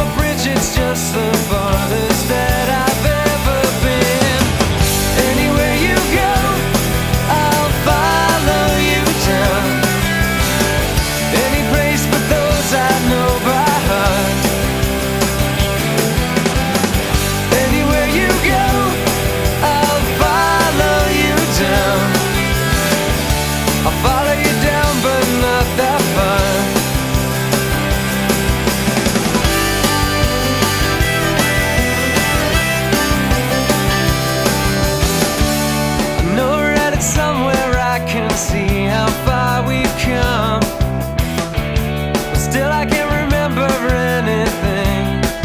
bridge, it's just the farthest that I've ever been. Anywhere you go, I'll follow you down. Any place but those I know by heart. Anywhere you go, I'll follow you down. I'll follow you down, but not that far. Somewhere I can see how far we've come, but still I can't remember anything.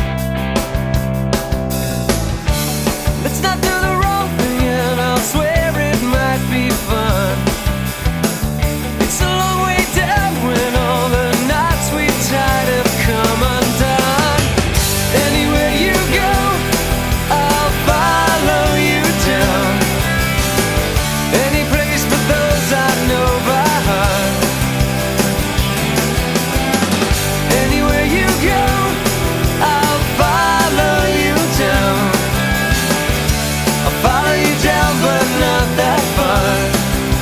Let's not do the wrong thing and I'll swear it might be fun. It's a long way down when all the knots we tied have come undone. Anywhere you go, I'll follow you down. Any place but those I know by heart. Anywhere you go, I'll follow you down. I'll follow you down, but not that far.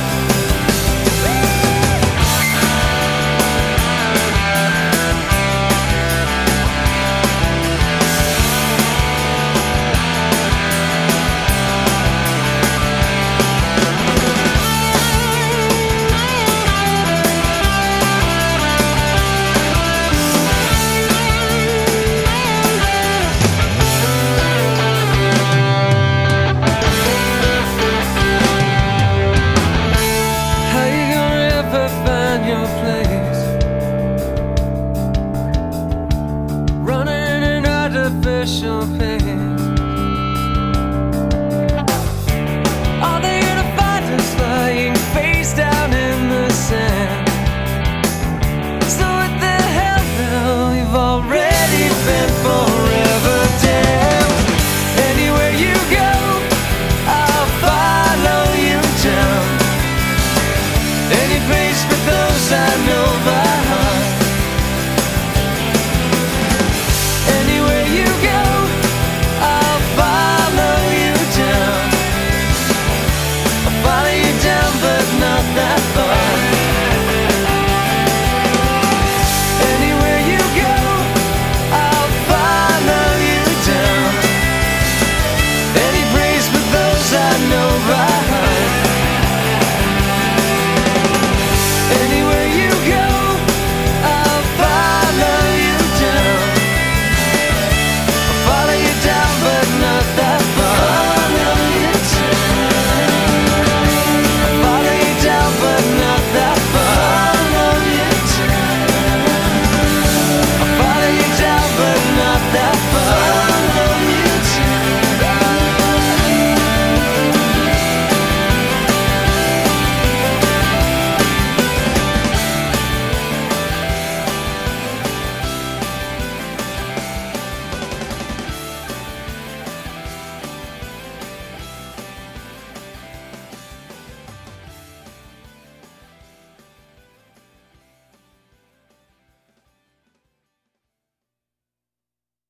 Your place, running an artificial pace.